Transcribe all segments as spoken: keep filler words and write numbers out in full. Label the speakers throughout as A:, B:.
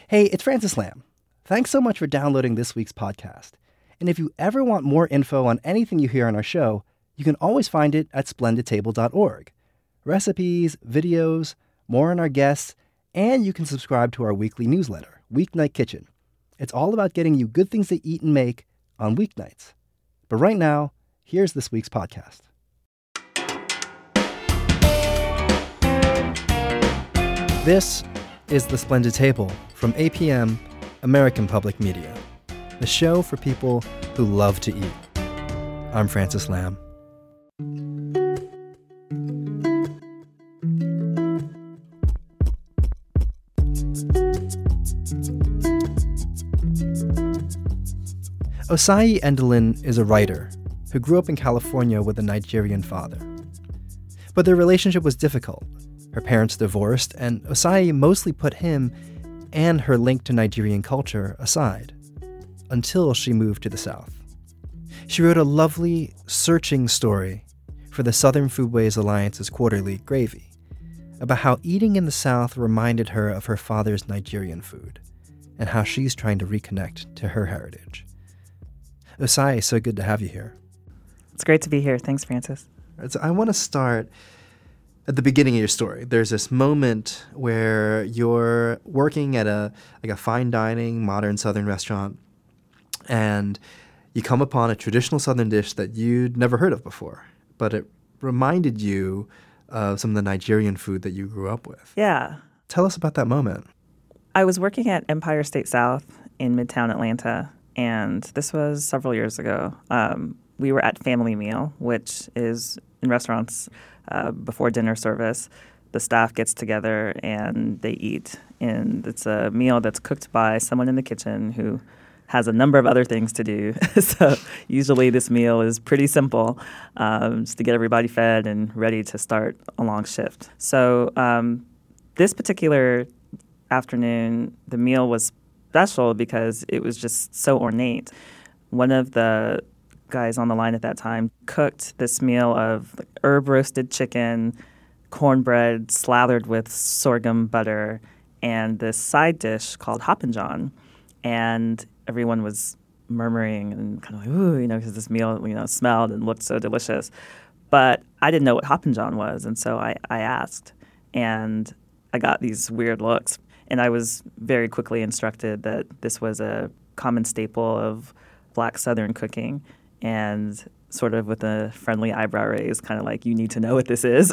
A: Hey, it's Francis Lam. Thanks so much for downloading this week's podcast. And if you ever want more info on anything you hear on our show, you can always find it at splendid table dot org. Recipes, videos, more on our guests, and you can subscribe to our weekly newsletter, Weeknight Kitchen. It's all about getting you good things to eat and make on weeknights. But right now, here's this week's podcast. This is The Splendid Table from A P M, American Public Media, the show for people who love to eat. I'm Francis Lam. Osai Endelin is a writer who grew up in California with a Nigerian father. But their relationship was difficult. Her parents divorced, and Osai mostly put him and her link to Nigerian culture aside, until she moved to the South. She wrote a lovely, searching story for the Southern Foodways Alliance's quarterly, Gravy, about how eating in the South reminded her of her father's Nigerian food, and how she's trying to reconnect to her heritage. Osai, so good to have you here.
B: It's great to be here. Thanks, Francis.
A: So I want to start at the beginning of your story. There's this moment where you're working at a like a fine dining, modern Southern restaurant, and you come upon a traditional Southern dish that you'd never heard of before, but it reminded you of some of the Nigerian food that you grew up with.
B: Yeah.
A: Tell us about that moment.
B: I was working at Empire State South in Midtown Atlanta, and this was several years ago. Um, we were at Family Meal, which is in restaurants uh, before dinner service. The staff gets together and they eat. And it's a meal that's cooked by someone in the kitchen who has a number of other things to do. So usually this meal is pretty simple, um, just to get everybody fed and ready to start a long shift. So um, this particular afternoon, the meal was special because it was just so ornate. One of the guys on the line at that time cooked this meal of like, herb roasted chicken, cornbread slathered with sorghum butter, and this side dish called Hoppin' John. And everyone was murmuring and kind of like, ooh, you know, because this meal, you know, smelled and looked so delicious. But I didn't know what Hoppin' John was, and so I, I asked, and I got these weird looks. And I was very quickly instructed that this was a common staple of Black Southern cooking, and sort of with a friendly eyebrow raise, kind of like, you need to know what this is.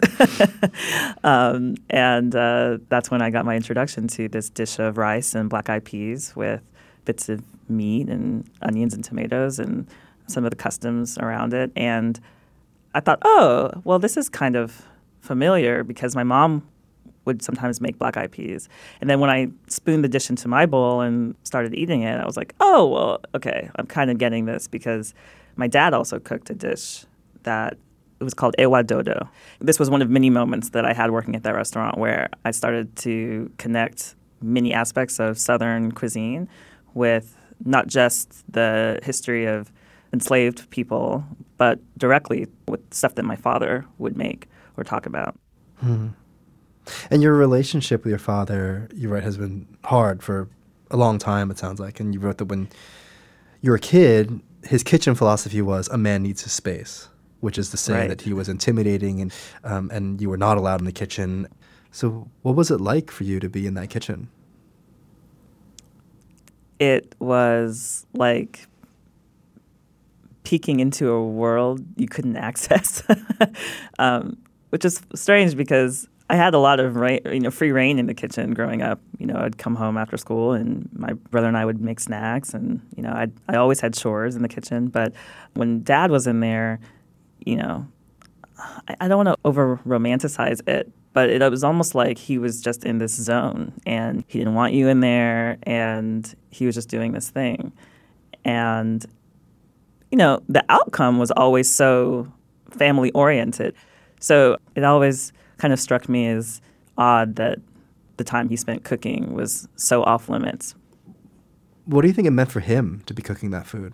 B: um, and uh, that's when I got my introduction to this dish of rice and black-eyed peas with bits of meat and onions and tomatoes and some of the customs around it. And I thought, oh, well, this is kind of familiar because my mom would sometimes make black-eyed peas. And then when I spooned the dish into my bowl and started eating it, I was like, oh, well, okay, I'm kind of getting this because my dad also cooked a dish that it was called ewa dodo. This was one of many moments that I had working at that restaurant where I started to connect many aspects of Southern cuisine with not just the history of enslaved people, but directly with stuff that my father would make or talk about.
A: Hmm. And your relationship with your father, you write, has been hard for a long time, it sounds like. And you wrote that when you were a kid, his kitchen philosophy was a man needs his space, which is to say
B: Right.
A: that he was intimidating and um, and you were not allowed in the kitchen. So what was it like for you to be in that kitchen?
B: It was like peeking into a world you couldn't access, um, which is strange because I had a lot of ra- you know free reign in the kitchen growing up. You know, I'd come home after school, and my brother and I would make snacks, and you know, I I always had chores in the kitchen. But when Dad was in there, you know, I, I don't want to over romanticize it, but it was almost like he was just in this zone, and he didn't want you in there, and he was just doing this thing, and you know, the outcome was always so family oriented. So it always kind of struck me as odd that the time he spent cooking was so off limits.
A: What do you think it meant for him to be cooking that food?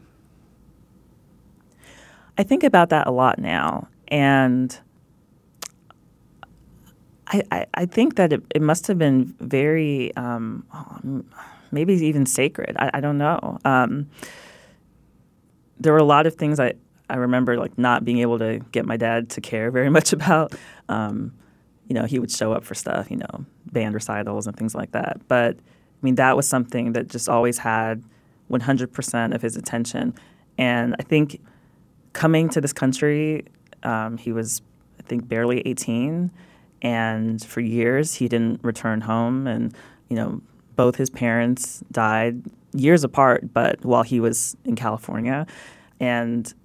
B: I think about that a lot now, and I, I, I think that it, it must have been very, um, um, maybe even sacred. I, I don't know. Um, there were a lot of things I, I remember like not being able to get my dad to care very much about. Um, you know, he would show up for stuff, you know, band recitals and things like that. But, I mean, that was something that just always had one hundred percent of his attention. And I think coming to this country, um, he was, I think, barely eighteen. And for years, he didn't return home. And, you know, both his parents died years apart, but while he was in California. And,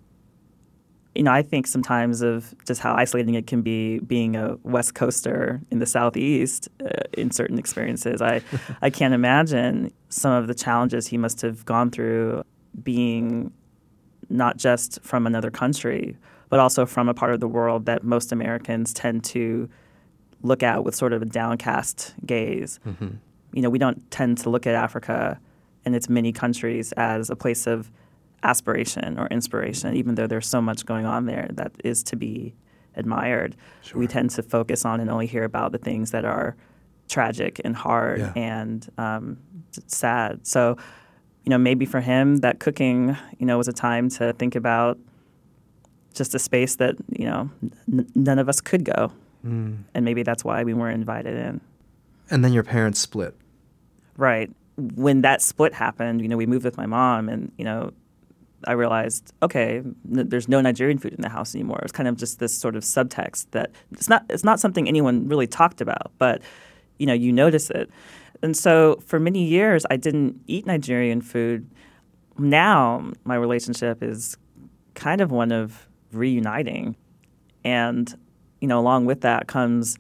B: you know, I think sometimes of just how isolating it can be being a West Coaster in the Southeast uh, in certain experiences. I, I can't imagine some of the challenges he must have gone through being not just from another country, but also from a part of the world that most Americans tend to look at with sort of a downcast gaze. Mm-hmm. You know, we don't tend to look at Africa and its many countries as a place of aspiration or inspiration, even though there's so much going on there that is to be admired. Sure. We tend to focus on and only hear about the things that are tragic and hard yeah. and um, sad. So, you know, maybe for him that cooking, you know, was a time to think about just a space that, you know, n- none of us could go. Mm. And maybe that's why we weren't invited in.
A: And then your parents split.
B: Right. When that split happened, you know, we moved with my mom and, you know, I realized, okay, n- there's no Nigerian food in the house anymore. It was kind of just this sort of subtext that it's not it's not something anyone really talked about, but, you know, you notice it. And so for many years, I didn't eat Nigerian food. Now my relationship is kind of one of reuniting. And you know, along with that comes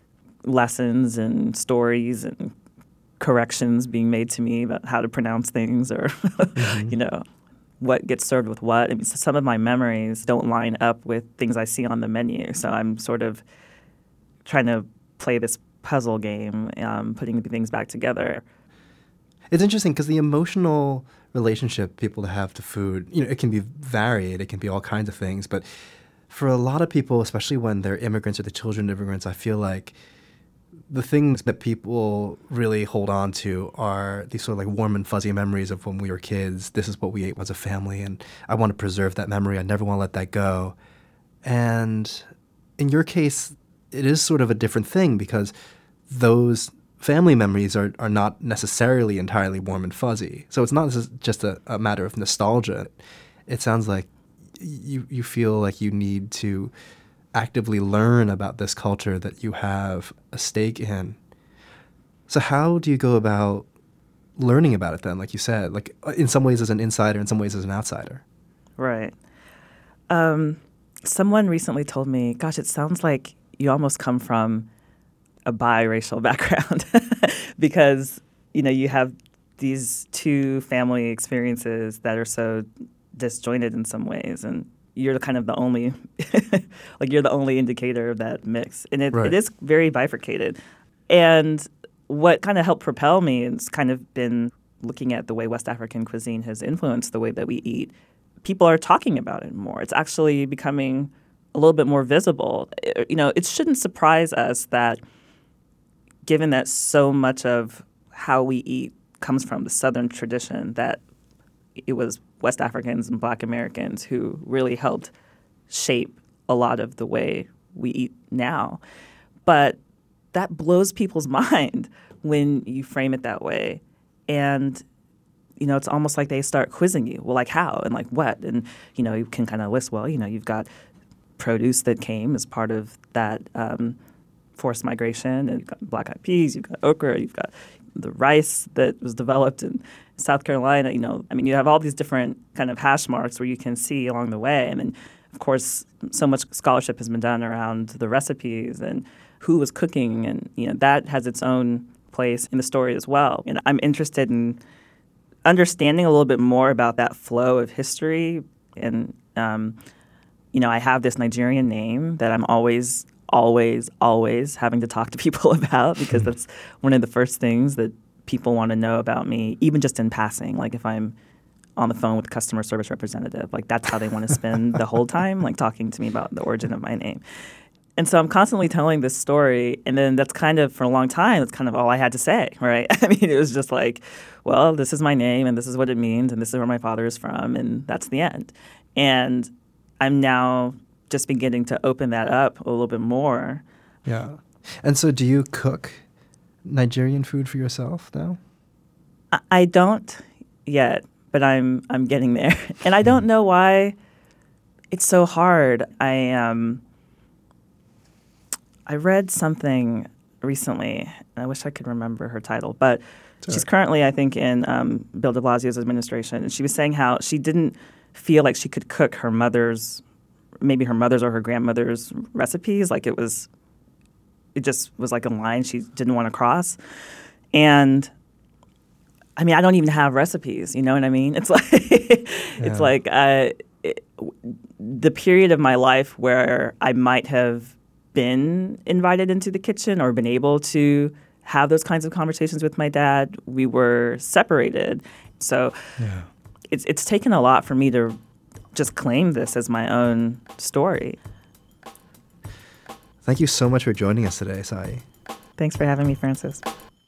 B: lessons and stories and corrections being made to me about how to pronounce things or, mm-hmm. you know, what gets served with what. I mean, some of my memories don't line up with things I see on the menu. So I'm sort of trying to play this puzzle game, um, putting things back together.
A: It's interesting because the emotional relationship people have to food, you know, it can be varied. It can be all kinds of things, but for a lot of people, especially when they're immigrants or the children of immigrants, I feel like the things that people really hold on to are these sort of like warm and fuzzy memories of when we were kids. This is what we ate as a family, and I want to preserve that memory. I never want to let that go. And in your case, it is sort of a different thing because those family memories are, are not necessarily entirely warm and fuzzy. So it's not just a, a matter of nostalgia. It sounds like you you feel like you need to actively learn about this culture that you have a stake in. So how do you go about learning about it then, like you said, like in some ways as an insider, in some ways as an outsider?
B: Right. Um, someone recently told me, gosh, it sounds like you almost come from a biracial background because, you know, you have these two family experiences that are so disjointed in some ways, and you're kind of the only, like you're the only indicator of that mix, and it, right. it is very bifurcated. And what kind of helped propel me has kind of been looking at the way West African cuisine has influenced the way that we eat. People are talking about it more. It's actually becoming a little bit more visible. It, you know, it shouldn't surprise us that, given that so much of how we eat comes from the Southern tradition, that it was West Africans and Black Americans who really helped shape a lot of the way we eat now. But that blows people's mind when you frame it that way. And, you know, it's almost like they start quizzing you. Well, like how and like what? And, you know, you can kind of list, well, you know, you've got produce that came as part of that um, forced migration, and you've got black-eyed peas, you've got okra, you've got the rice that was developed in South Carolina. You know, I mean, you have all these different kind of hash marks where you can see along the way. And then, of course, so much scholarship has been done around the recipes and who was cooking, and, you know, that has its own place in the story as well. And I'm interested in understanding a little bit more about that flow of history. And, um, you know, I have this Nigerian name that I'm always always, always having to talk to people about, because that's one of the first things that people want to know about me, even just in passing. Like if I'm on the phone with a customer service representative, like that's how they want to spend the whole time, like talking to me about the origin of my name. And so I'm constantly telling this story, and then that's kind of, for a long time, that's kind of all I had to say, right? I mean, it was just like, well, this is my name, and this is what it means, and this is where my father is from, and that's the end. And I'm now just beginning to open that up a little bit more.
A: Yeah. And so do you cook Nigerian food for yourself now?
B: I, I don't yet, but I'm I'm getting there. And I don't know why it's so hard. I um I read something recently, and I wish I could remember her title, but Sorry. she's currently, I think, in um, Bill de Blasio's administration, and she was saying how she didn't feel like she could cook her mother's, maybe her mother's or her grandmother's recipes. Like it was, it just was like a line she didn't want to cross. And I mean, I don't even have recipes, you know what I mean? It's like, yeah. it's like uh, it, the period of my life where I might have been invited into the kitchen or been able to have those kinds of conversations with my dad, we were separated. So yeah. it's it's taken a lot for me to just claim this as my own story.
A: Thank you so much for joining us today, Sai.
B: Thanks for having me, Francis.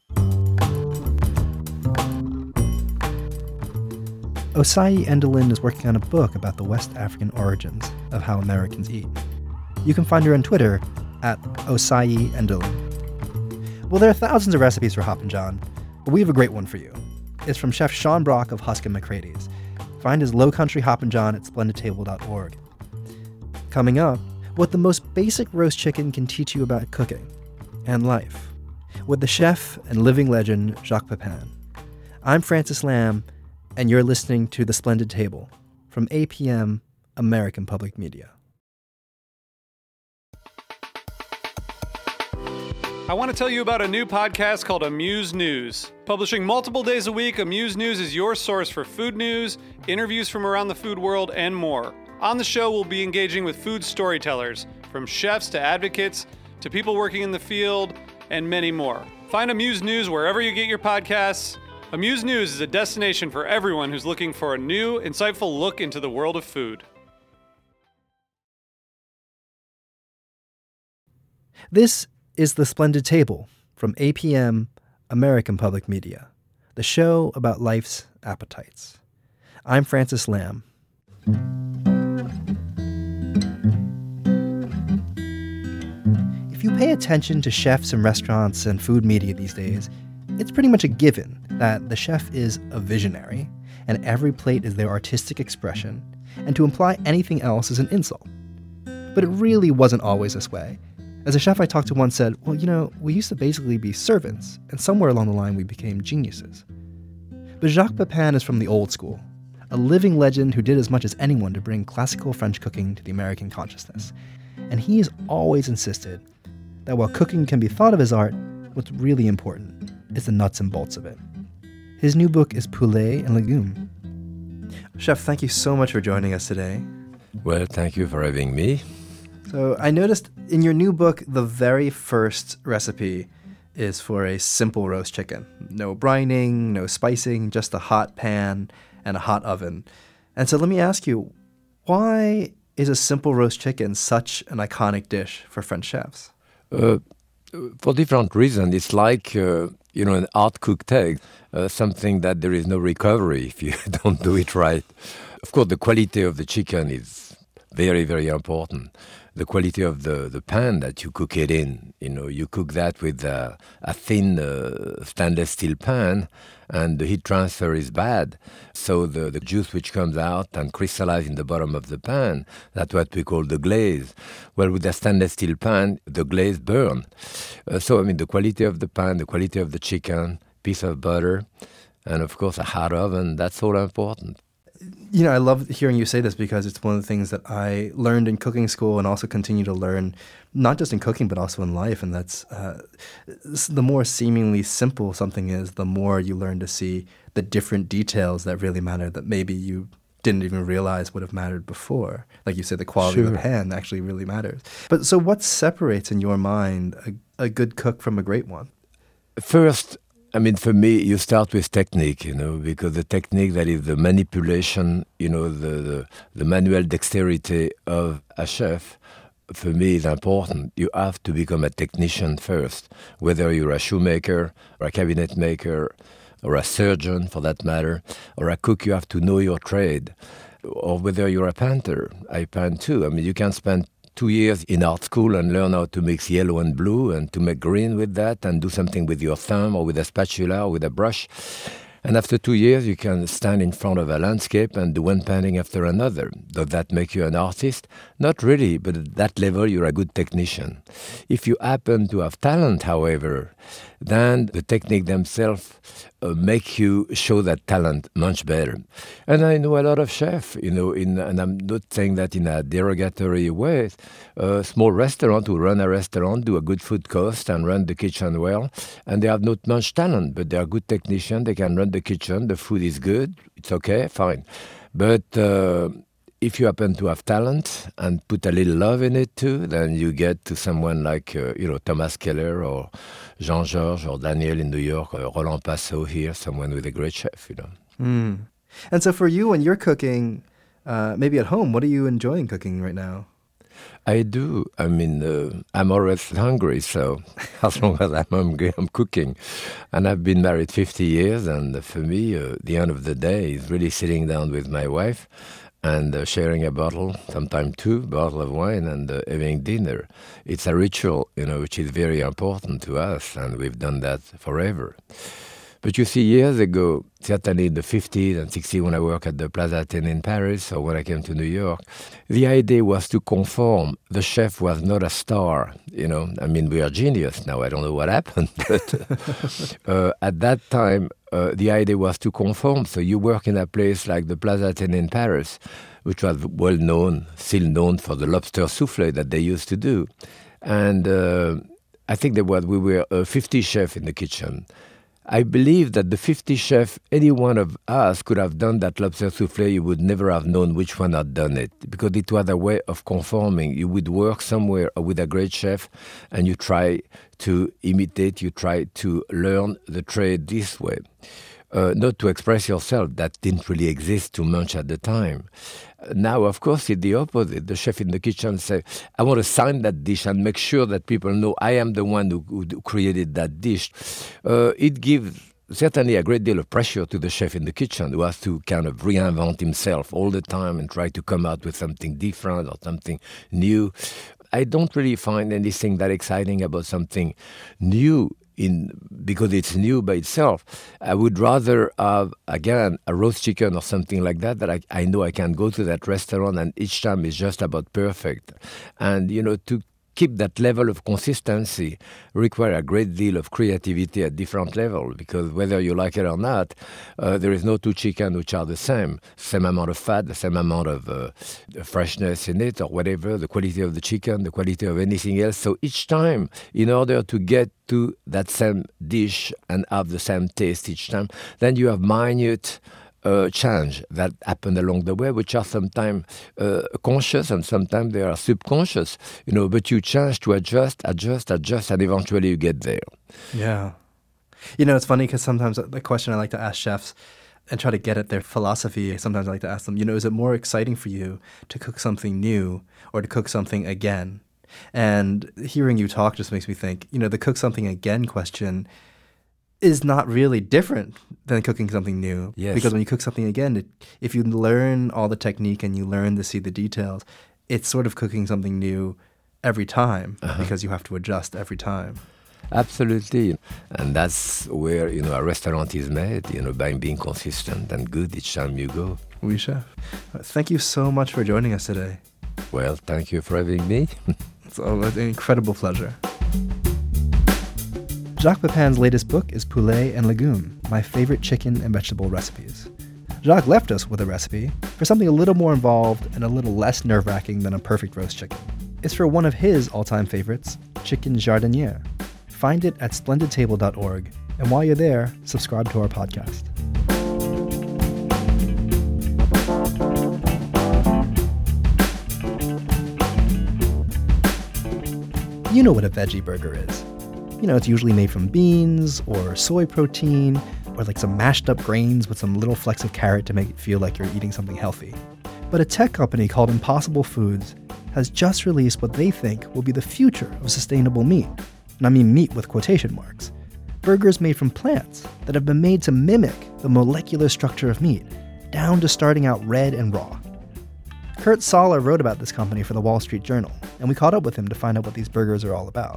A: Osai Endelin is working on a book about the West African origins of how Americans eat. You can find her on Twitter at Osai Endelin. Well, there are thousands of recipes for Hoppin' John, but we have a great one for you. It's from Chef Sean Brock of Husk and McCrady's. Find his Low Country Hoppin' John at splendid table dot org. Coming up, what the most basic roast chicken can teach you about cooking and life, with the chef and living legend Jacques Pepin. I'm Francis Lam, and you're listening to The Splendid Table from A P M American Public Media.
C: I want to tell you about a new podcast called Amuse News. Publishing multiple days a week, Amuse News is your source for food news, interviews from around the food world, and more. On the show, we'll be engaging with food storytellers, from chefs to advocates to people working in the field, and many more. Find Amuse News wherever you get your podcasts. Amuse News is a destination for everyone who's looking for a new, insightful look into the world of food.
A: This is The Splendid Table from A P M American Public Media, the show about life's appetites. I'm Francis Lam. If you pay attention to chefs and restaurants and food media these days, it's pretty much a given that the chef is a visionary, and every plate is their artistic expression, and to imply anything else is an insult. But it really wasn't always this way. As a chef I talked to once said, well, you know, we used to basically be servants, and somewhere along the line we became geniuses. But Jacques Pepin is from the old school, a living legend who did as much as anyone to bring classical French cooking to the American consciousness. And he has always insisted that while cooking can be thought of as art, what's really important is the nuts and bolts of it. His new book is Poulet and Légumes. Chef, thank you so much for joining us today.
D: Well, thank you for having me.
A: So I noticed in your new book, the very first recipe is for a simple roast chicken. No brining, no spicing, just a hot pan and a hot oven. And so let me ask you, why is a simple roast chicken such an iconic dish for French chefs?
D: Uh, for different reasons. It's like, uh, you know, an hard-cooked egg, uh, something that there is no recovery if you don't do it right. Of course, the quality of the chicken is very, very important. The quality of the, the pan that you cook it in, you know, you cook that with uh, a thin uh, stainless steel pan, and the heat transfer is bad. So the, the juice which comes out and crystallizes in the bottom of the pan, that's what we call the glaze. Well, with a stainless steel pan, the glaze burns. Uh, so, I mean, the quality of the pan, the quality of the chicken, piece of butter, and of course a hot oven, that's all important.
A: You know, I love hearing you say this because it's one of the things that I learned in cooking school and also continue to learn, not just in cooking, but also in life. And that's uh, the more seemingly simple something is, the more you learn to see the different details that really matter that maybe you didn't even realize would have mattered before. Like you said, the quality
D: Sure.
A: of the pan actually really matters. But so what separates in your mind a, a good cook from a great one?
D: First, I mean, for me, you start with technique, you know, because the technique, that is the manipulation, you know, the, the, the manual dexterity of a chef, for me is important. You have to become a technician first, whether you're a shoemaker or a cabinet maker or a surgeon for that matter, or a cook, you have to know your trade. Or whether you're a painter, I paint too. I mean, you can spend two years in art school and learn how to mix yellow and blue and to make green with that and do something with your thumb or with a spatula or with a brush. And after two years, you can stand in front of a landscape and do one painting after another. Does that make you an artist? Not really, but at that level, you're a good technician. If you happen to have talent, however, then the technique themselves uh, make you show that talent much better. And I know a lot of chefs, you know, in, and I'm not saying that in a derogatory way. A small restaurant who run a restaurant, do a good food cost and run the kitchen well, and they have not much talent, but they are good technicians. They can run the kitchen. The food is good. It's okay, fine. But uh, if you happen to have talent and put a little love in it too, then you get to someone like, uh, you know, Thomas Keller or Jean-Georges or Daniel in New York or Roland Passot here, someone with a great chef, you know.
A: Mm. And so for you, when you're cooking, uh, maybe at home, what are you enjoying cooking right now?
D: I do. I mean, uh, I'm always hungry, so as long as I'm hungry, I'm cooking. And I've been married fifty years, and for me, uh, the end of the day is really sitting down with my wife and uh, sharing a bottle, sometimes two bottles of wine, and uh, having dinner. It's a ritual, you know, which is very important to us, and we've done that forever. But you see, years ago, certainly in the fifties and sixties, when I worked at the Plaza Athénée in Paris, or when I came to New York, the idea was to conform. The chef was not a star, you know. I mean, we are genius now. I don't know what happened, but uh, at that time, uh, the idea was to conform. So you work in a place like the Plaza Athénée in Paris, which was well known, still known for the lobster soufflé that they used to do. And uh, I think there was, we were uh, fifty chefs in the kitchen. I believe that the fifty chefs, any one of us could have done that lobster soufflé. You would never have known which one had done it, because it was a way of conforming. You would work somewhere with a great chef and you try to imitate, you try to learn the trade this way. Uh, not to express yourself, that didn't really exist too much at the time. Now, of course, it's the opposite. The chef in the kitchen says, I want to sign that dish and make sure that people know I am the one who, who created that dish. Uh, it gives certainly a great deal of pressure to the chef in the kitchen, who has to kind of reinvent himself all the time and try to come out with something different or something new. I don't really find anything that exciting about something new. In, because it's new by itself. I would rather have, again, a roast chicken or something like that, that I, I know I can go to that restaurant and each time is just about perfect. And, you know, to keep that level of consistency require a great deal of creativity at different levels, because whether you like it or not, uh, there is no two chicken which are the same. Same amount of fat, the same amount of uh, freshness in it or whatever, the quality of the chicken, the quality of anything else. So each time, in order to get to that same dish and have the same taste each time, then you have minute Uh, change that happen along the way, which are sometimes uh, conscious and sometimes they are subconscious, you know, but you change to adjust, adjust, adjust, and eventually you get there.
A: Yeah. You know, it's funny because sometimes the question I like to ask chefs and try to get at their philosophy, sometimes I like to ask them, you know, is it more exciting for you to cook something new or to cook something again? And hearing you talk just makes me think, you know, the cook something again question is not really different than cooking something new.
D: Yes.
A: Because when you cook something again, it, if you learn all the technique and you learn to see the details, it's sort of cooking something new every time uh-huh. because you have to adjust every time.
D: Absolutely. And that's where, you know, a restaurant is made, you know, by being consistent and good each time you go.
A: Oui, chef. Thank you so much for joining us today.
D: Well, thank you for having me.
A: It's an incredible pleasure. Jacques Pepin's latest book is Poulet and Légumes, My Favorite Chicken and Vegetable Recipes. Jacques left us with a recipe for something a little more involved and a little less nerve-wracking than a perfect roast chicken. It's for one of his all-time favorites, chicken jardiniere. Find it at splendid table dot org, and while you're there, subscribe to our podcast. You know what a veggie burger is. You know, it's usually made from beans or soy protein or like some mashed up grains with some little flecks of carrot to make it feel like you're eating something healthy. But a tech company called Impossible Foods has just released what they think will be the future of sustainable meat. And I mean meat with quotation marks. Burgers made from plants that have been made to mimic the molecular structure of meat, down to starting out red and raw. Kurt Soller wrote about this company for the Wall Street Journal, and we caught up with him to find out what these burgers are all about.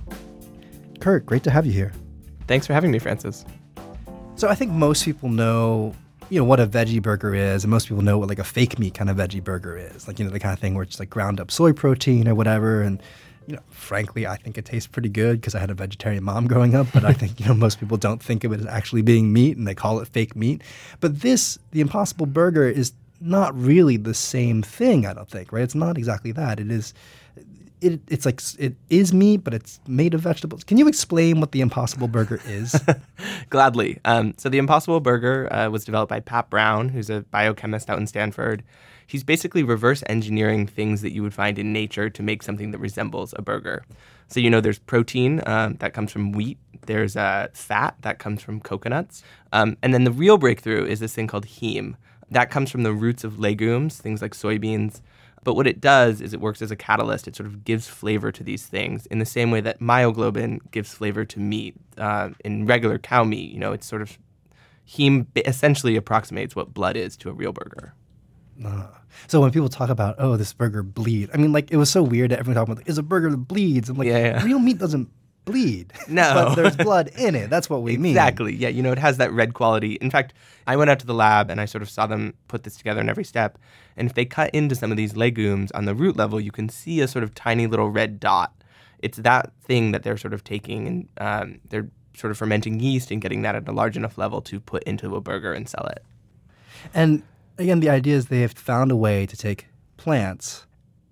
A: Kurt, great to have you here.
E: Thanks for having me, Francis.
A: So I think most people know, you know, what a veggie burger is, and most people know what like a fake meat kind of veggie burger is. Like, you know, the kind of thing where it's like ground up soy protein or whatever. And, you know, frankly, I think it tastes pretty good because I had a vegetarian mom growing up, but I think, you know, most people don't think of it as actually being meat and they call it fake meat. But this, the Impossible Burger, is not really the same thing, I don't think, right? It's not exactly that. It is, it, it's like, it is meat, but it's made of vegetables. Can you explain what the Impossible Burger is?
E: Gladly. Um, so the Impossible Burger uh, was developed by Pat Brown, who's a biochemist out in Stanford. He's basically reverse engineering things that you would find in nature to make something that resembles a burger. So, you know, there's protein um, that comes from wheat. There's uh, fat that comes from coconuts. Um, and then the real breakthrough is this thing called heme. That comes from the roots of legumes, things like soybeans. But what it does is it works as a catalyst. It sort of gives flavor to these things in the same way that myoglobin gives flavor to meat. Uh, in regular cow meat, you know, it's sort of, heme essentially approximates what blood is to a real burger.
A: Uh, so when people talk about, oh, this burger bleeds, I mean, like, it was so weird that everyone talking about, is a burger that bleeds? I'm like,
E: yeah, yeah.
A: Real meat doesn't bleed.
E: No.
A: But there's blood in it. That's what we
E: exactly.
A: mean.
E: Exactly. Yeah, you know, it has that red quality. In fact, I went out to the lab and I sort of saw them put this together in every step. And if they cut into some of these legumes on the root level, you can see a sort of tiny little red dot. It's that thing that they're sort of taking and um, they're sort of fermenting yeast and getting that at a large enough level to put into a burger and sell it.
A: And again, the idea is they have found a way to take plants,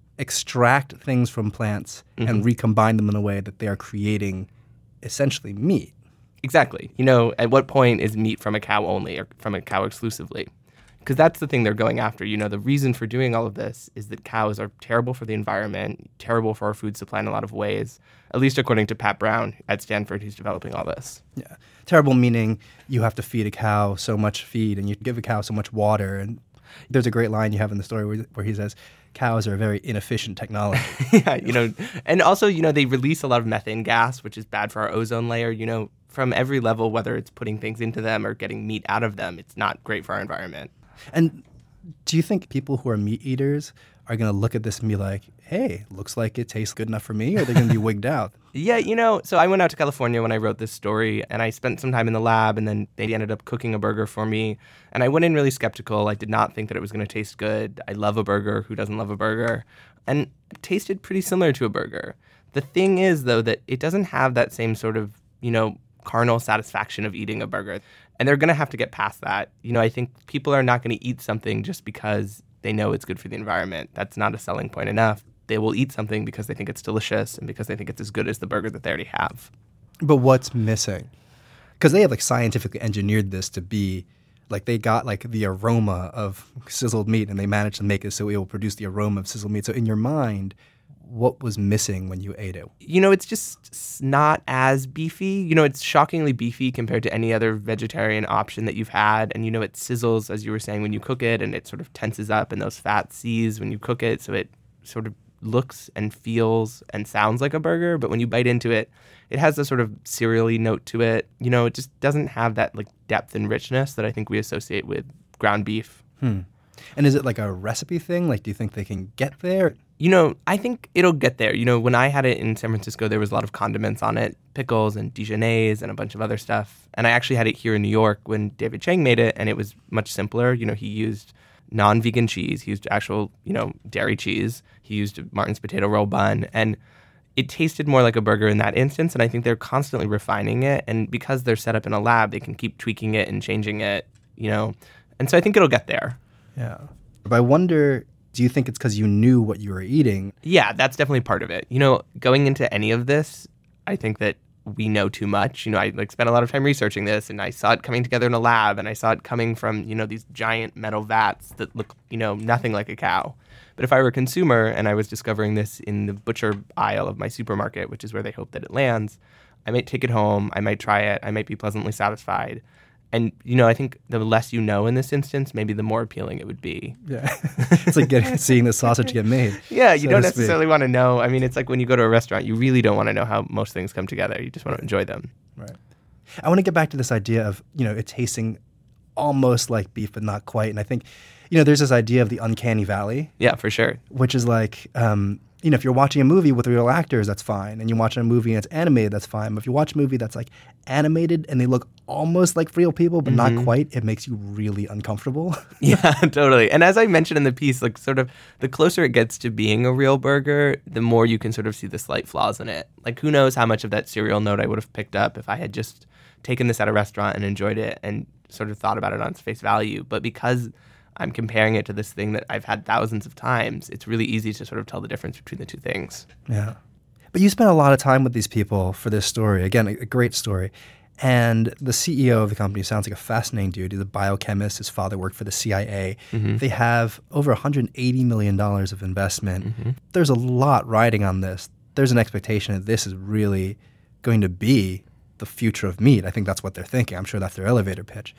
A: extract things from plants, mm-hmm. and recombine them in a way that they are creating essentially meat.
E: Exactly. You know, at what point is meat from a cow only or from a cow exclusively? Because that's the thing they're going after. You know, the reason for doing all of this is that cows are terrible for the environment, terrible for our food supply in a lot of ways, at least according to Pat Brown at Stanford, who's developing all this.
A: Yeah. Terrible meaning you have to feed a cow so much feed and you give a cow so much water. And there's a great line you have in the story where, where he says, cows are a very inefficient technology.
E: Yeah, you know, and also, you know, they release a lot of methane gas, which is bad for our ozone layer. You know, from every level, whether it's putting things into them or getting meat out of them, it's not great for our environment.
A: And do you think people who are meat eaters are going to look at this and be like, hey, looks like it tastes good enough for me, or are they going to be wigged out?
E: Yeah, you know, so I went out to California when I wrote this story, and I spent some time in the lab, and then they ended up cooking a burger for me. And I went in really skeptical. I did not think that it was going to taste good. I love a burger. Who doesn't love a burger? And it tasted pretty similar to a burger. The thing is, though, that it doesn't have that same sort of, you know, carnal satisfaction of eating a burger. And they're going to have to get past that. You know, I think people are not going to eat something just because they know it's good for the environment. That's not a selling point enough. They will eat something because they think it's delicious and because they think it's as good as the burger that they already have.
A: But what's missing? Because they have like scientifically engineered this to be like they got like the aroma of sizzled meat and they managed to make it so it will produce the aroma of sizzled meat. So in your mind, what was missing when you ate it?
E: You know, it's just not as beefy. You know, it's shockingly beefy compared to any other vegetarian option that you've had. And, you know, it sizzles, as you were saying, when you cook it, and it sort of tenses up and those fats seize when you cook it. So it sort of looks and feels and sounds like a burger. But when you bite into it, it has a sort of cereal-y note to it. You know, it just doesn't have that like depth and richness that I think we associate with ground beef.
A: Hmm. And is it like a recipe thing? Like, do you think they can get there?
E: You know, I think it'll get there. You know, when I had it in San Francisco, there was a lot of condiments on it, pickles and Dijonnaise and a bunch of other stuff. And I actually had it here in New York when David Chang made it, and it was much simpler. You know, he used non-vegan cheese. He used actual, you know, dairy cheese. He used Martin's potato roll bun. And it tasted more like a burger in that instance, and I think they're constantly refining it. And because they're set up in a lab, they can keep tweaking it and changing it, you know. And so I think it'll get there.
A: Yeah. But I wonder, do you think it's because you knew what you were eating?
E: Yeah, that's definitely part of it. You know, going into any of this, I think that we know too much. You know, I like spent a lot of time researching this, and I saw it coming together in a lab, and I saw it coming from, you know, these giant metal vats that look, you know, nothing like a cow. But if I were a consumer and I was discovering this in the butcher aisle of my supermarket, which is where they hope that it lands, I might take it home, I might try it, I might be pleasantly satisfied. And, you know, I think the less you know in this instance, maybe the more appealing it would be.
A: Yeah. It's like getting, seeing the sausage get made.
E: Yeah, you
A: so
E: don't
A: to speak.
E: necessarily want to know. I mean, it's like when you go to a restaurant, you really don't want to know how most things come together. You just want to enjoy them.
A: Right. I want to get back to this idea of, you know, it tasting almost like beef, but not quite. And I think, you know, there's this idea of the uncanny valley.
E: Yeah, for sure.
A: Which is like, um, you know, if you're watching a movie with real actors, that's fine. And you're watching a movie and it's animated, that's fine. But if you watch a movie that's like animated and they look almost like real people, but
E: Mm-hmm.
A: not quite, it makes you really uncomfortable.
E: Yeah, totally. And as I mentioned in the piece, like sort of the closer it gets to being a real burger, the more you can sort of see the slight flaws in it. Like who knows how much of that cereal note I would have picked up if I had just taken this at a restaurant and enjoyed it and sort of thought about it on its face value. But because I'm comparing it to this thing that I've had thousands of times, it's really easy to sort of tell the difference between the two things.
A: Yeah. But you spent a lot of time with these people for this story. Again, a, a great story. And the C E O of the company sounds like a fascinating dude. He's a biochemist. His father worked for the C I A.
E: Mm-hmm.
A: They have over one hundred eighty million dollars of investment.
E: Mm-hmm.
A: There's a lot riding on this. There's an expectation that this is really going to be the future of meat. I think that's what they're thinking. I'm sure that's their elevator pitch.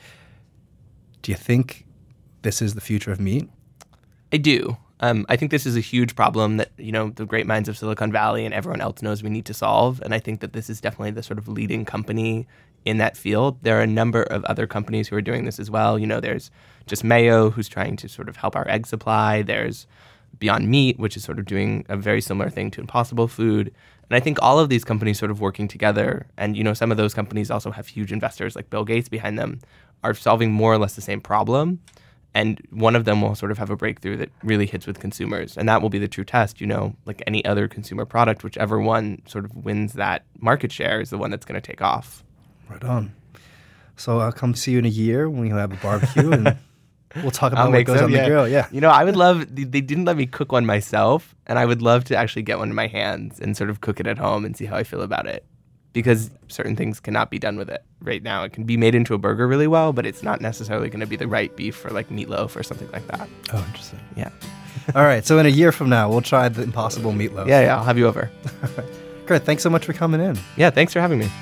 A: Do you think this is the future of meat?
E: I do. Um, I think this is a huge problem that, you know, the great minds of Silicon Valley and everyone else knows we need to solve. And I think that this is definitely the sort of leading company in that field. There are a number of other companies who are doing this as well. You know, there's just Mayo, who's trying to sort of help our egg supply. There's Beyond Meat, which is sort of doing a very similar thing to Impossible Food. And I think all of these companies sort of working together, and, you know, some of those companies also have huge investors like Bill Gates behind them, are solving more or less the same problem. And one of them will sort of have a breakthrough that really hits with consumers. And that will be the true test, you know, like any other consumer product, whichever one sort of wins that market share is the one that's going to take off.
A: Right on. So I'll come see you in a year when we have a barbecue and we'll talk about
E: I'll
A: what
E: make
A: goes
E: some,
A: on
E: yeah.
A: the grill. Yeah.
E: You know, I would love, they they didn't let me cook one myself, and I would love to actually get one in my hands and sort of cook it at home and see how I feel about it. Because certain things cannot be done with it right now. It can be made into a burger really well, but it's not necessarily going to be the right beef for like meatloaf or something like that.
A: Oh, interesting.
E: Yeah.
A: All right. So in a year from now, we'll try the Impossible Meatloaf.
E: Yeah, yeah, I'll have you over.
A: Kurt, thanks so much for coming in.
E: Yeah, thanks for having me.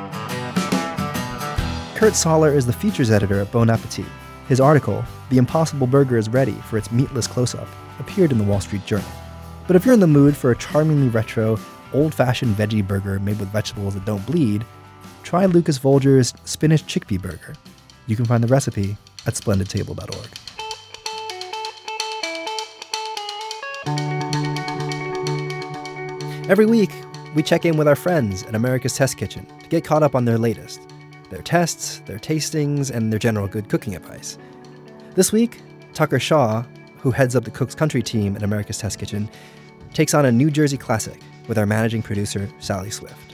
A: Kurt Soller is the features editor at Bon Appetit. His article, The Impossible Burger is Ready for its Meatless Close-Up, appeared in the Wall Street Journal. But if you're in the mood for a charmingly retro, old-fashioned veggie burger made with vegetables that don't bleed, try Lucas Volger's Spinach Chickpea Burger. You can find the recipe at splendid table dot org. Every week, we check in with our friends at America's Test Kitchen to get caught up on their latest, their tests, their tastings, and their general good cooking advice. This week, Tucker Shaw, who heads up the Cook's Country team at America's Test Kitchen, takes on a New Jersey classic with our managing producer, Sally Swift.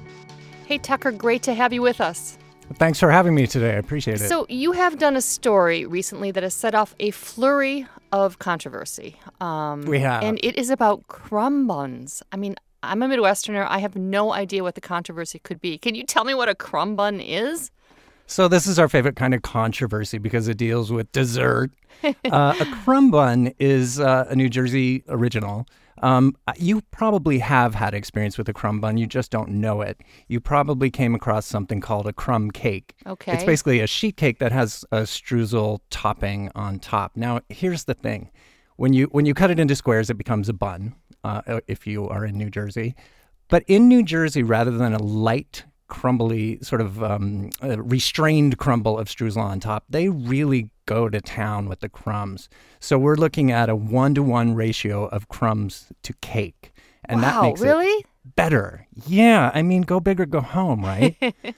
F: Hey, Tucker, great to have you with us.
G: Thanks for having me today. I appreciate it.
F: So you have done a story recently that has set off a flurry of controversy. Um,
G: We have.
F: And it is about crumb buns. I mean, I'm a Midwesterner. I have no idea what the controversy could be. Can you tell me what a crumb bun is?
G: So this is our favorite kind of controversy because it deals with dessert. uh, a crumb bun is uh, a New Jersey original. Um, you probably have had experience with a crumb bun. You just don't know it. You probably came across something called a crumb cake.
F: Okay.
G: It's basically a sheet cake that has a streusel topping on top. Now, here's the thing. When you when you cut it into squares, it becomes a bun, uh, if you are in New Jersey. But in New Jersey, rather than a light, crumbly, sort of um, uh, restrained crumble of streusel on top, they really go to town with the crumbs. So we're looking at a one-to-one ratio of crumbs to cake. And
F: wow,
G: that makes
F: really?
G: it better. Yeah, I mean, go big or go home, right?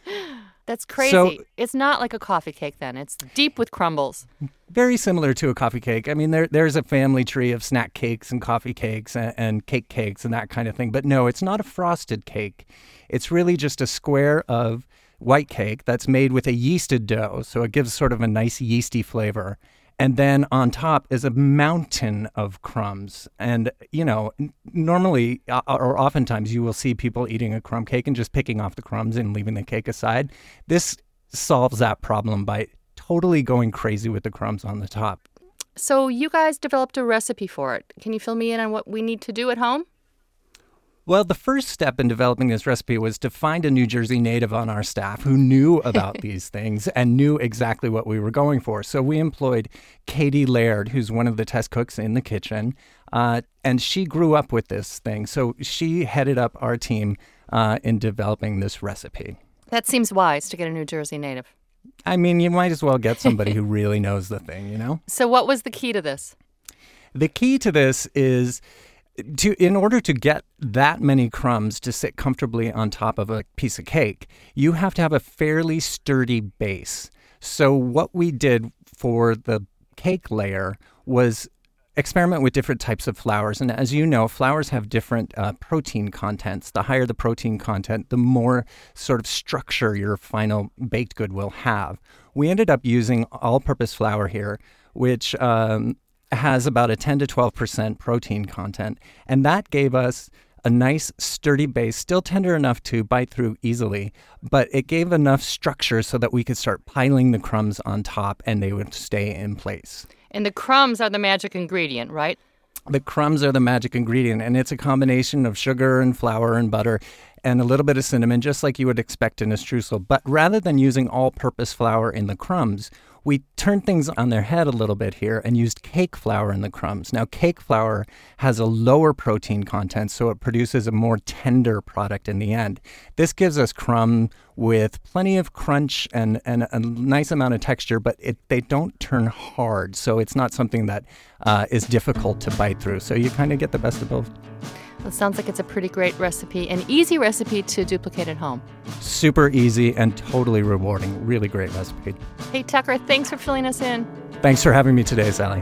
F: That's crazy.
G: So-
F: It's not like a coffee cake then. It's deep with crumbles.
G: Very similar to a coffee cake. I mean, there there's a family tree of snack cakes and coffee cakes and, and cake cakes and that kind of thing. But no, it's not a frosted cake. It's really just a square of white cake that's made with a yeasted dough. So it gives sort of a nice yeasty flavor. And then on top is a mountain of crumbs. And, you know, n- normally uh, or oftentimes you will see people eating a crumb cake and just picking off the crumbs and leaving the cake aside. This solves that problem by totally going crazy with the crumbs on the top.
F: So you guys developed a recipe for it. Can you fill me in on what we need to do at home?
G: Well, the first step in developing this recipe was to find a New Jersey native on our staff who knew about these things and knew exactly what we were going for. So we employed Katie Laird, who's one of the test cooks in the kitchen, uh, and she grew up with this thing. So she headed up our team uh, in developing this recipe.
F: That seems wise to get a New Jersey native.
G: I mean, you might as well get somebody who really knows the thing, you know?
F: So what was the key to this?
G: The key to this is to, in order to get that many crumbs to sit comfortably on top of a piece of cake, you have to have a fairly sturdy base. So what we did for the cake layer was experiment with different types of flours. And as you know, flours have different uh, protein contents. The higher the protein content, the more sort of structure your final baked good will have. We ended up using all-purpose flour here, which um, has about a ten to twelve percent protein content. And that gave us a nice sturdy base, still tender enough to bite through easily, but it gave enough structure so that we could start piling the crumbs on top and they would stay in place.
F: And the crumbs are the magic ingredient, right?
G: The crumbs are the magic ingredient, and it's a combination of sugar and flour and butter and a little bit of cinnamon, just like you would expect in a streusel. But rather than using all-purpose flour in the crumbs, we turned things on their head a little bit here and used cake flour in the crumbs. Now, cake flour has a lower protein content, so it produces a more tender product in the end. This gives us crumb with plenty of crunch and, and a nice amount of texture, but it, they don't turn hard, so it's not something that uh, is difficult to bite through. So you kind of get the best of both.
F: Well, it sounds like it's a pretty great recipe, an easy recipe to duplicate at home.
G: Super easy and totally rewarding. Really great recipe.
F: Hey, Tucker, thanks for filling us in.
G: Thanks for having me today, Sally.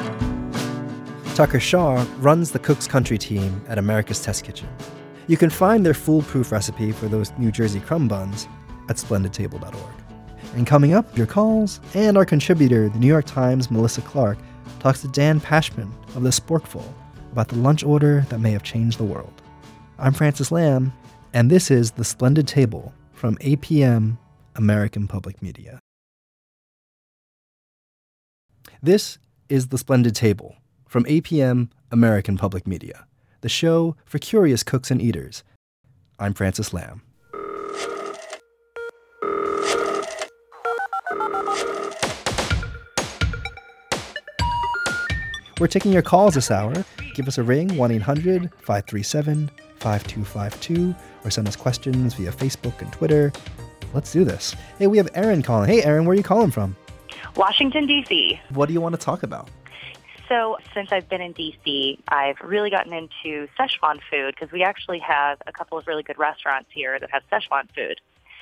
A: Tucker Shaw runs the Cook's Country team at America's Test Kitchen. You can find their foolproof recipe for those New Jersey crumb buns at splendid table dot org. And coming up, your calls, and our contributor, the New York Times' Melissa Clark, talks to Dan Pashman of The Sporkful about the lunch order that may have changed the world. I'm Francis Lamb, and this is The Splendid Table from A P M, American Public Media. This is The Splendid Table from A P M, American Public Media, the show for curious cooks and eaters. I'm Francis Lamb. We're taking your calls this hour. Give us a ring, one eight hundred five three seven five two five two, or send us questions via Facebook and Twitter. Let's do this. Hey, we have Erin calling. Hey, Erin, where are you calling from?
H: Washington, D C
A: What do you want to talk about?
H: So since I've been in D C, I've really gotten into Szechuan food because we actually have a couple of really good restaurants here that have Szechuan food.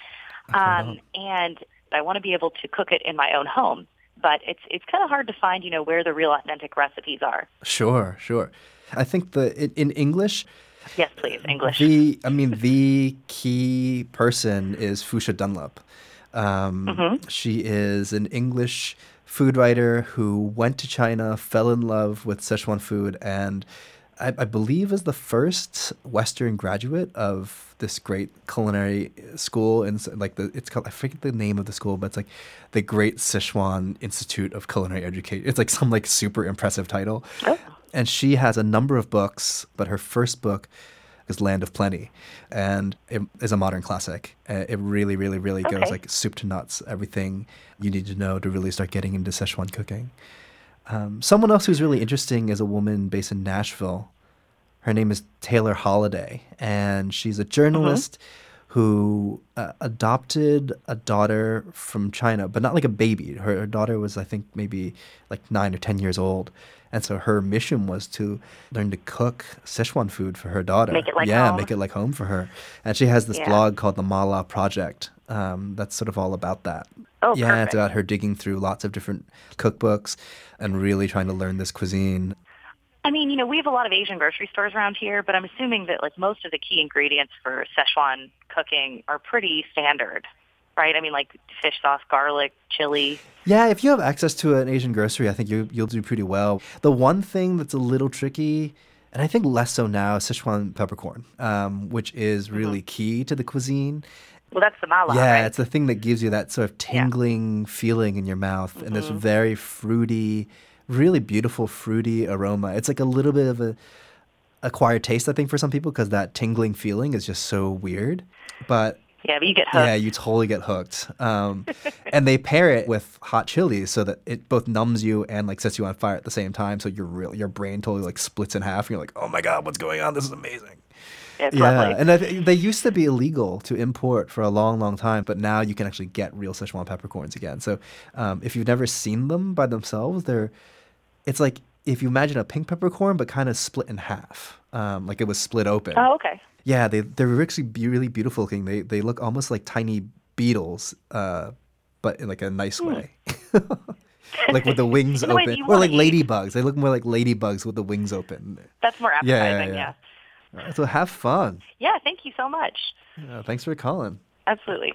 H: Um, and I want to be able to cook it in my own home. But it's it's kind of hard to find, you know, where the real authentic recipes are.
A: Sure, sure. I think the in, in English.
H: Yes, please, English.
A: The I mean, the key person is Fuchsia Dunlop. Um, mm-hmm. She is an English food writer who went to China, fell in love with Szechuan food, and I, I believe is the first Western graduate of this great culinary school. And like the, it's called, I forget the name of the school, but it's like the Great Sichuan Institute of Culinary Education. It's like some like super impressive title. Oh. And she has a number of books, but her first book is Land of Plenty, and it is a modern classic. Uh, it really, really, really okay. goes like soup to nuts, everything you need to know to really start getting into Szechuan cooking. Um, someone else who's really interesting is a woman based in Nashville. Her name is Taylor Holiday, and she's a journalist mm-hmm. who uh, adopted a daughter from China, but not like a baby. Her, her daughter was, I think, maybe like nine or ten years old. And so her mission was to learn to cook Szechuan food for her daughter.
H: Make it like
A: yeah,
H: home.
A: make it like home for her. And she has this yeah. blog called the Mala Project. Um, that's sort of all about that.
H: Oh,
A: yeah,
H: perfect.
A: It's about her digging through lots of different cookbooks and really trying to learn this cuisine.
H: I mean, you know, we have a lot of Asian grocery stores around here, but I'm assuming that like most of the key ingredients for Szechuan cooking are pretty standard, right? I mean, like fish sauce, garlic, chili.
A: Yeah, if you have access to an Asian grocery, I think you, you'll do pretty well. The one thing that's a little tricky, and I think less so now, is Sichuan peppercorn, um, which is really mm-hmm. key to the cuisine.
H: Well, that's the mala,
A: Yeah,
H: right?
A: it's the thing that gives you that sort of tingling yeah. feeling in your mouth mm-hmm. and this very fruity, really beautiful fruity aroma. It's like a little bit of a acquired taste, I think, for some people because that tingling feeling is just so weird. But
H: Yeah, but you get hooked.
A: yeah, you totally get hooked. Um, and they pair it with hot chilies so that it both numbs you and like sets you on fire at the same time. So your real your brain totally like splits in half. And you're like, oh my god, what's going on? This is amazing.
H: It's
A: Yeah,
H: lovely.
A: and I th- they used to be illegal to import for a long, long time, but now you can actually get real Szechuan peppercorns again. So um, if you've never seen them by themselves, they're it's like if you imagine a pink peppercorn, but kind of split in half, um, like it was split open.
H: Oh, okay.
A: Yeah, they they're actually be really beautiful looking. They they look almost like tiny beetles, uh, but in like a nice way, like with the wings
H: In the way that
A: open,
H: you
A: or like
H: wanna eat.
A: ladybugs. They look more like ladybugs with the wings open.
H: That's more
A: Yeah,
H: appetizing,
A: yeah,
H: yeah.
A: yeah. So have fun.
H: Yeah, thank you so much.
A: Uh, thanks for calling.
H: Absolutely.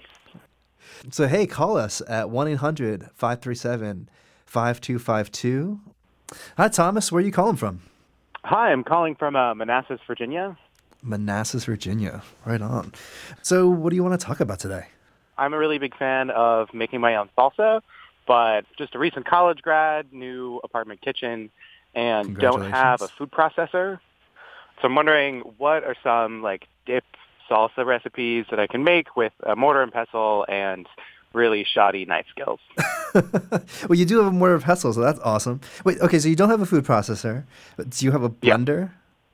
A: So, hey, call us at one eight hundred five three seven five two five two. Hi, Thomas. Where are you calling from?
I: Hi, I'm calling from uh, Manassas, Virginia.
A: Manassas, Virginia. Right on. So, what do you want to talk about today?
I: I'm a really big fan of making my own salsa, but just a recent college grad, new apartment kitchen, and don't have a
A: Congratulations.
I: food processor. So I'm wondering, what are some like dip salsa recipes that I can make with a mortar and pestle and really shoddy knife skills?
A: Well, you do have a mortar and pestle, so that's awesome. Wait, okay, so you don't have a food processor, but do you have a
I: Yeah.
A: blender?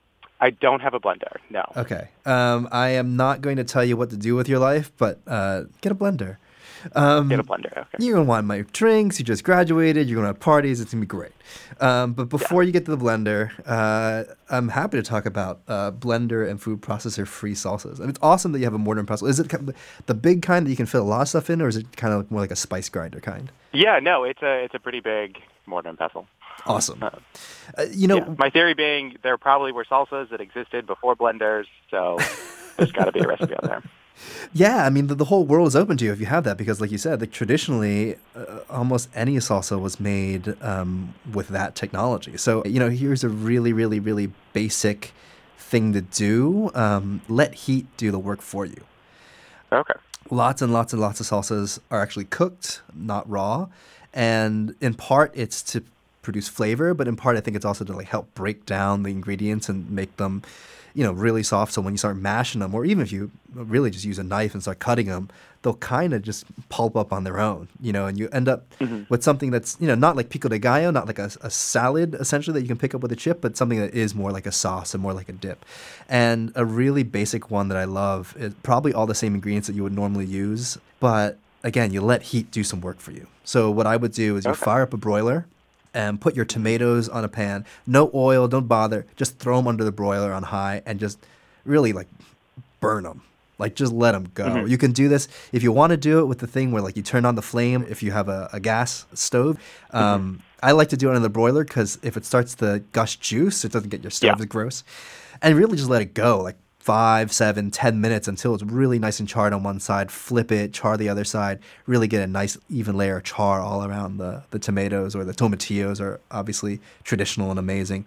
I: I don't have a blender, no.
A: Okay. Um, I am not going to tell you what to do with your life, but uh, get a blender. Um,
I: Get a blender, okay.
A: You're going to want my drinks. You just graduated. You're going to have parties. It's going to be great. Um, but before you get to the blender, uh, I'm happy to talk about uh, blender and food processor free salsas. I mean, it's awesome that you have a mortar and pestle. Is it kind of the big kind that you can fit a lot of stuff in, or is it kind of more like a spice grinder kind?
I: Yeah, no, it's a it's a pretty big mortar and pestle.
A: Awesome.
I: Uh,
A: Uh, you know,
I: yeah. My theory being there probably were salsas that existed before blenders, so there's got to be a recipe out there.
A: yeah, I mean, the, the whole world is open to you if you have that, because like you said, like, traditionally, uh, almost any salsa was made um, with that technology. So, you know, here's a really, really, really basic thing to do. Um, let heat do the work for you.
I: Okay.
A: Lots and lots and lots of salsas are actually cooked, not raw. And in part, it's to produce flavor, but in part, I think it's also to like help break down the ingredients and make them, you know, really soft. So when you start mashing them, or even if you really just use a knife and start cutting them, they'll kind of just pulp up on their own, you know, and you end up
I: Mm-hmm.
A: with something that's, you know, not like pico de gallo, not like a, a salad essentially that you can pick up with a chip, but something that is more like a sauce and more like a dip. And a really basic one that I love is probably all the same ingredients that you would normally use, but again, you let heat do some work for you. So what I would do is you
I: Okay.
A: fire up a broiler and put your tomatoes on a pan. No oil, don't bother. Just throw them under the broiler on high and just really like burn them. Like just let them go.
I: Mhm.
A: You can do this if you want to do it with the thing where like you turn on the flame if you have a, a gas stove. Um, I like to do it on the broiler because if it starts to gush juice, it doesn't get your stove
I: Yeah.
A: gross. And really just let it go like five, seven, ten minutes until it's really nice and charred on one side. Flip it, char the other side. Really get a nice even layer of char all around the, the tomatoes, or the tomatillos are obviously traditional and amazing.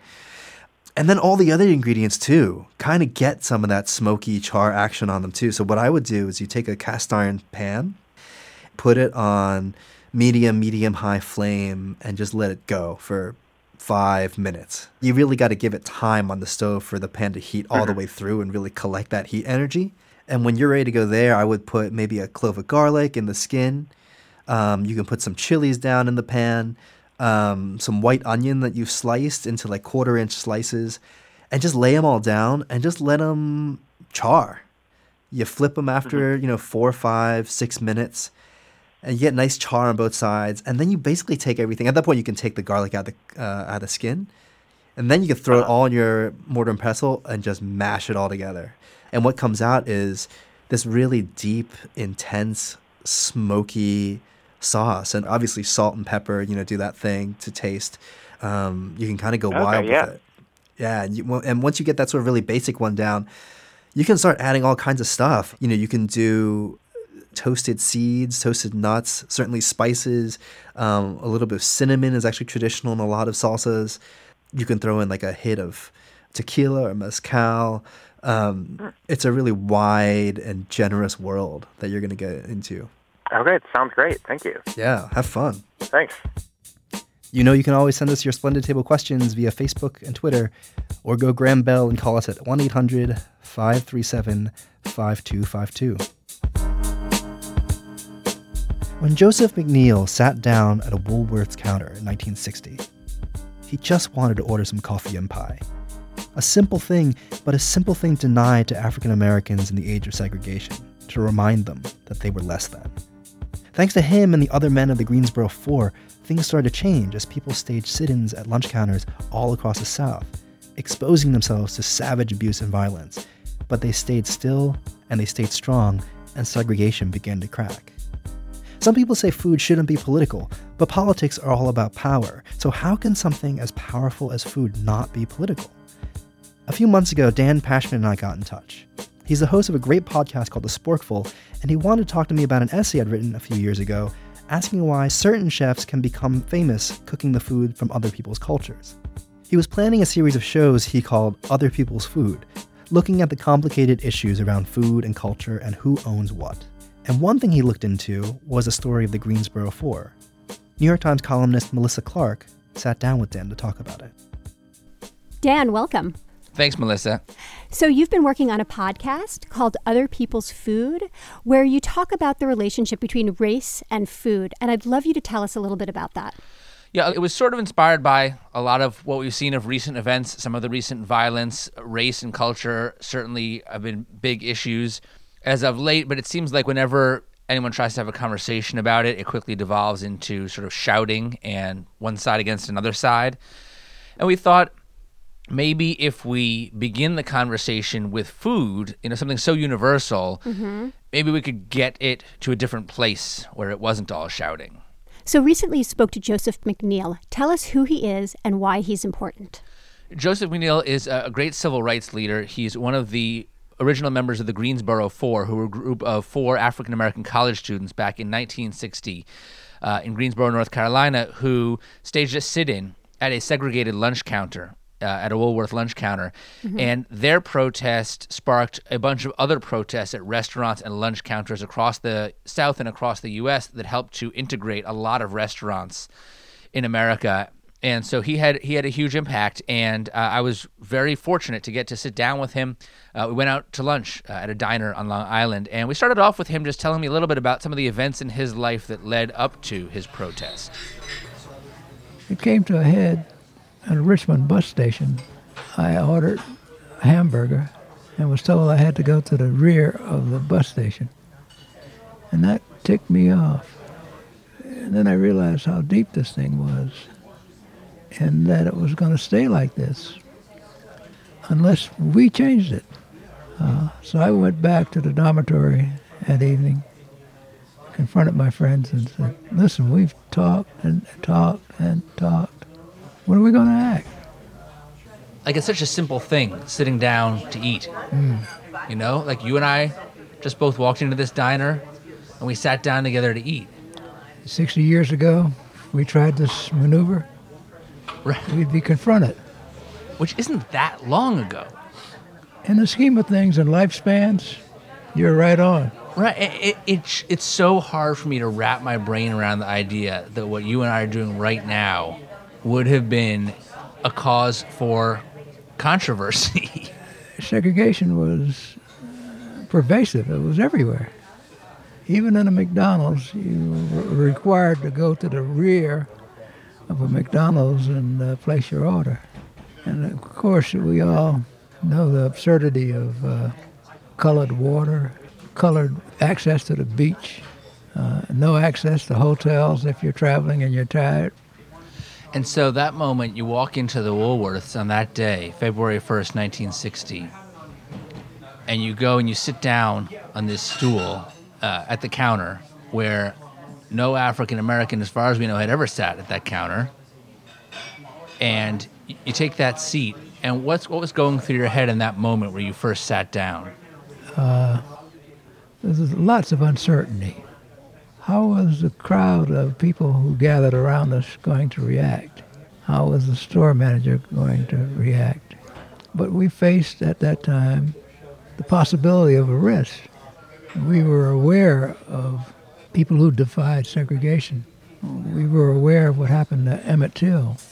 A: And then all the other ingredients too kind of get some of that smoky char action on them too. So what I would do is you take a cast iron pan, put it on medium, medium high flame, and just let it go for five minutes. You really got to give it time on the stove for the pan to heat all the way through and really collect that heat energy. And when you're ready to go there, I would put maybe a clove of garlic in the skin. Um, you can put some chilies down in the pan, um, some white onion that you've sliced into like quarter inch slices, and just lay them all down and just let them char. You flip them after, you know, four, five, six minutes, and you get nice char on both sides. And then you basically take everything. At that point, you can take the garlic out of the, uh, out of the skin, and then you can throw it all in your mortar and pestle and just mash it all together. And what comes out is this really deep, intense, smoky sauce. And obviously salt and pepper, you know, do that thing to taste. Um, you can kind of go
I: Okay,
A: wild
I: yeah.
A: with it. Yeah. And, you, and once you get that sort of really basic one down, you can start adding all kinds of stuff. You know, you can do toasted seeds, toasted nuts, certainly spices. Um, a little bit of cinnamon is actually traditional in a lot of salsas. You can throw in like a hit of tequila or mezcal. Um, it's a really wide and generous world that you're going to get into.
I: Okay, it sounds great. Thank you.
A: Yeah, have fun.
I: Thanks.
A: You know, you can always send us your Splendid Table questions via Facebook and Twitter. or go Graham Bell and call us at one eight hundred, five three seven, five two five two. When Joseph McNeil sat down at a Woolworth's counter in nineteen sixty, he just wanted to order some coffee and pie. A simple thing, but a simple thing denied to African Americans in the age of segregation, to remind them that they were less than. Thanks to him and the other men of the Greensboro Four, things started to change as people staged sit-ins at lunch counters all across the South, exposing themselves to savage abuse and violence. But they stayed still, and they stayed strong, and segregation began to crack. Some people say food shouldn't be political, but politics are all about power, so how can something as powerful as food not be political? A few months ago, Dan Pashman and I got in touch. He's the host of a great podcast called The Sporkful, and he wanted to talk to me about an essay I'd written a few years ago, asking why certain chefs can become famous cooking the food from other people's cultures. He was planning a series of shows he called Other People's Food, looking at the complicated issues around food and culture and who owns what. And one thing he looked into was the story of the Greensboro Four. New York Times columnist Melissa Clark sat down with Dan to talk about it.
J: Dan, welcome.
K: Thanks, Melissa.
J: So you've been working on a podcast called Other People's Food, where you talk about the relationship between race and food. And I'd love you to tell us a little bit about that.
K: Yeah, it was sort of inspired by a lot of what we've seen of recent events, some of the recent violence. Race and culture certainly have been big issues as of late, but it seems like whenever anyone tries to have a conversation about it, it quickly devolves into sort of shouting and one side against another side. And we thought, maybe if we begin the conversation with food, you know, something so universal, mm-hmm. maybe we could get it to a different place where it wasn't all shouting.
J: So recently you spoke to Joseph McNeil. Tell us who he is and why he's important.
K: Joseph McNeil is a great civil rights leader. He's one of the original members of the Greensboro Four, who were a group of four African-American college students back in nineteen sixty uh, in Greensboro, North Carolina, who staged a sit-in at a segregated lunch counter. Uh, at a Woolworth lunch counter, mm-hmm. and their protest sparked a bunch of other protests at restaurants and lunch counters across the South and across the U S that helped to integrate a lot of restaurants in America. And so he had he had a huge impact, and uh, I was very fortunate to get to sit down with him. Uh, we went out to lunch uh, at a diner on Long Island, and we started off with him just telling me a little bit about some of the events in his life that led up to his protest.
L: It came to a head at a Richmond bus station. I ordered a hamburger and was told I had to go to the rear of the bus station. And that ticked me off. And then I realized how deep this thing was and that it was going to stay like this unless we changed it. Uh, so I went back to the dormitory that evening, confronted my friends and said, listen, we've talked and talked and talked. When are we going to act?
K: Like, it's such a simple thing, sitting down to eat.
L: Mm.
K: You know, like you and I just both walked into this diner and we sat down together to eat.
L: sixty years ago, we tried this maneuver.
K: Right.
L: We'd be confronted.
K: Which isn't that long ago.
L: In the scheme of things and lifespans, you're right on.
K: Right. It, it, it, it's so hard for me to wrap my brain around the idea that what you and I are doing right now would have been a cause for controversy.
L: Segregation was pervasive. It was everywhere. Even in a McDonald's, you were required to go to the rear of a McDonald's and uh, place your order. And of course, we all know the absurdity of uh, colored water, colored access to the beach, uh, no access to hotels if you're traveling and you're tired.
K: And so that moment, you walk into the Woolworths on that day, February first, nineteen sixty, and you go and you sit down on this stool uh, at the counter where no African American, as far as we know, had ever sat at that counter. And you take that seat, and what's what was going through your head in that moment where you first sat down?
L: Uh, there's lots of uncertainty. How was the crowd of people who gathered around us going to react? How was the store manager going to react? But we faced at that time the possibility of arrest. We were aware of people who defied segregation. We were aware of what happened to Emmett Till.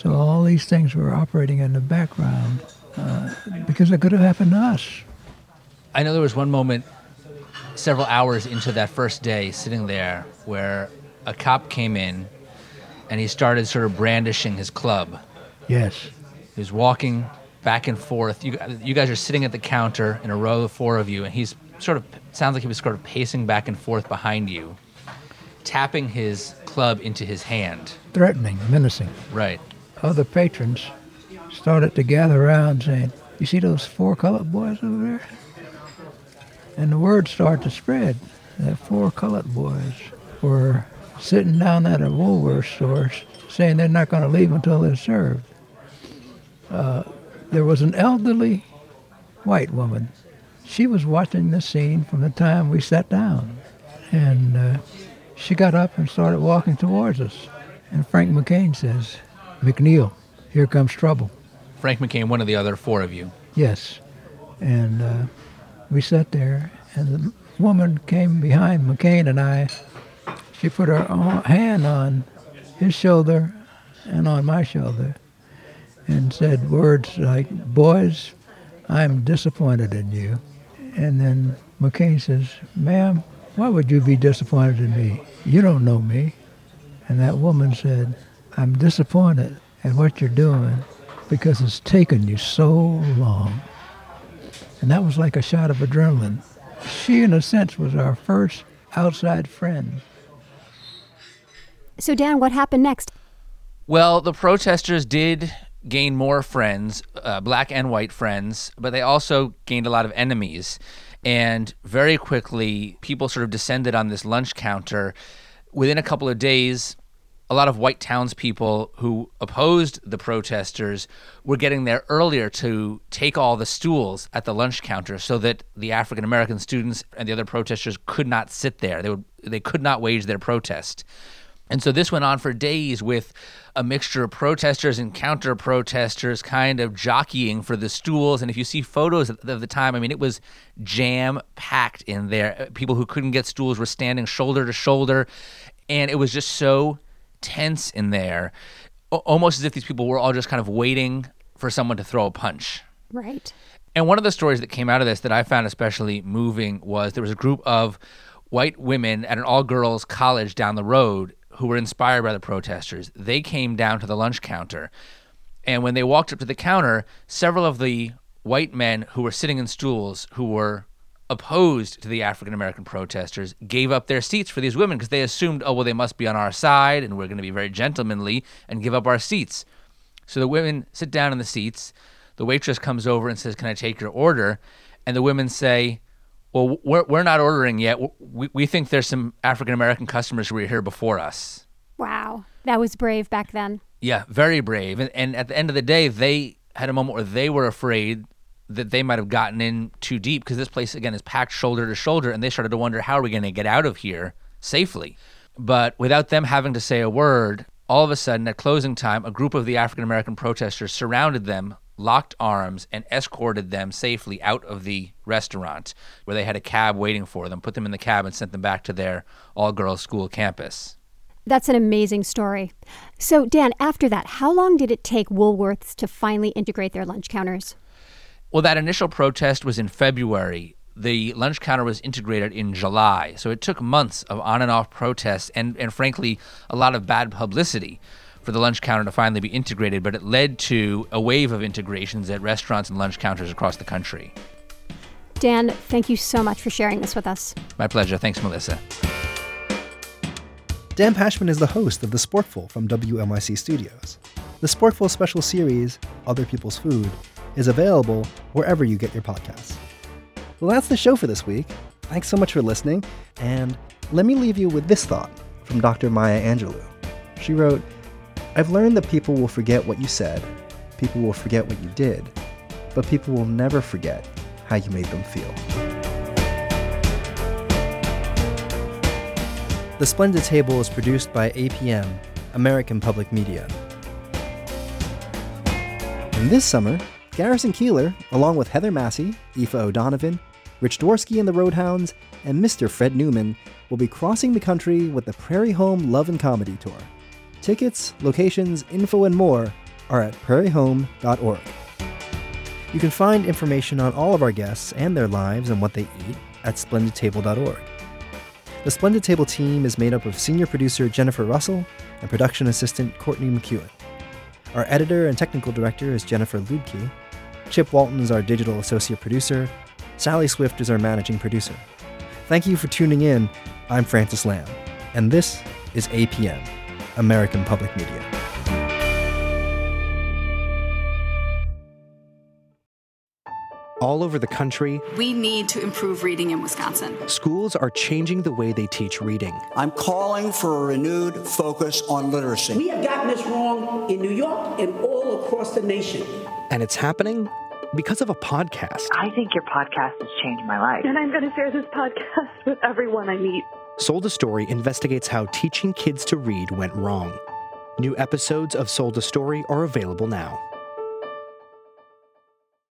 L: So all these things were operating in the background uh, because it could have happened to us.
K: I know there was one moment several hours into that first day sitting there where a cop came in and he started sort of brandishing his club.
L: Yes.
K: He was walking back and forth. You, you guys are sitting at the counter in a row of four of you, and he's sort of, sounds like he was sort of pacing back and forth behind you, tapping his club into his hand.
L: Threatening, menacing.
K: Right.
L: Other patrons started to gather around saying, "You see those four colored boys over there?" And the word started to spread that four colored boys were sitting down at a Woolworth store saying they're not going to leave until they're served. Uh, there was an elderly white woman. She was watching the scene from the time we sat down. And uh, she got up and started walking towards us. And Frank McCain says, "McNeil, here comes trouble."
K: Frank McCain, one of the other four of you.
L: Yes. And uh, we sat there, and the woman came behind McCain and I. She put her hand on his shoulder and on my shoulder and said words like, "Boys, I'm disappointed in you." And then McCain says, "Ma'am, why would you be disappointed in me? You don't know me." And that woman said, "I'm disappointed at what you're doing because it's taken you so long." And that was like a shot of adrenaline. She, in a sense, was our first outside friend.
J: So, Dan, what happened next?
K: Well, the protesters did gain more friends, uh, black and white friends, but they also gained a lot of enemies. And very quickly, people sort of descended on this lunch counter. Within a couple of days, a lot of white townspeople who opposed the protesters were getting there earlier to take all the stools at the lunch counter so that the African-American students and the other protesters could not sit there. They would, they could not wage their protest. And so this went on for days with a mixture of protesters and counter-protesters kind of jockeying for the stools. And if you see photos of the time, I mean, it was jam-packed in there. People who couldn't get stools were standing shoulder to shoulder. And it was just so tense in there, almost as if these people were all just kind of waiting for someone to throw a punch.
J: Right.
K: And one of the stories that came out of this that I found especially moving was there was a group of white women at an all-girls college down the road who were inspired by the protesters. They came down to the lunch counter, and when they walked up to the counter, several of the white men who were sitting in stools who were opposed to the African-American protesters gave up their seats for these women because they assumed, oh, well, they must be on our side and we're going to be very gentlemanly and give up our seats. So the women sit down in the seats. The waitress comes over and says, "Can I take your order?" And the women say, "Well, we're, we're not ordering yet. We, we think there's some African-American customers who were here before us."
J: Wow. That was brave back then.
K: Yeah, very brave. And, and at the end of the day, they had a moment where they were afraid that they might have gotten in too deep because this place, again, is packed shoulder to shoulder, and they started to wonder, how are we going to get out of here safely? But without them having to say a word, all of a sudden, at closing time, a group of the African-American protesters surrounded them, locked arms, and escorted them safely out of the restaurant where they had a cab waiting for them, put them in the cab, and sent them back to their all-girls school campus.
J: That's an amazing story. So, Dan, after that, how long did it take Woolworths to finally integrate their lunch counters?
K: Well, that initial protest was in February. The lunch counter was integrated in July. So it took months of on and off protests and, and frankly, a lot of bad publicity for the lunch counter to finally be integrated, but it led to a wave of integrations at restaurants and lunch counters across the country.
J: Dan, thank you so much for sharing this with us.
K: My pleasure. Thanks, Melissa.
A: Dan Pashman is the host of The Sporkful from W M I C Studios. The Sporkful special series, Other People's Food, is available wherever you get your podcasts. Well, that's the show for this week. Thanks so much for listening, and let me leave you with this thought from Doctor Maya Angelou. She wrote, "I've learned that people will forget what you said, people will forget what you did, but people will never forget how you made them feel." The Splendid Table is produced by A P M, American Public Media. And this summer, Garrison Keillor, along with Heather Massey, Aoife O'Donovan, Rich Dworsky and the Roadhounds, and Mister Fred Newman will be crossing the country with the Prairie Home Love and Comedy Tour. Tickets, locations, info, and more are at prairie home dot org. You can find information on all of our guests and their lives and what they eat at splendid table dot org. The Splendid Table team is made up of senior producer Jennifer Russell and production assistant Courtney McEwen. Our editor and technical director is Jennifer Ludke. Chip Walton is our digital associate producer. Sally Swift is our managing producer. Thank you for tuning in. I'm Francis Lamb, and this is A P M, American Public Media.
M: All over the country,
N: we need to improve reading in Wisconsin.
M: Schools are changing the way they teach reading.
O: I'm calling for a renewed focus on literacy.
P: We have gotten this wrong in New York and all across the nation.
M: And it's happening because of a podcast.
Q: I think your podcast has changed my life.
R: And I'm going to share this podcast with everyone I meet.
M: Sold a Story investigates how teaching kids to read went wrong. New episodes of Sold a Story are available now.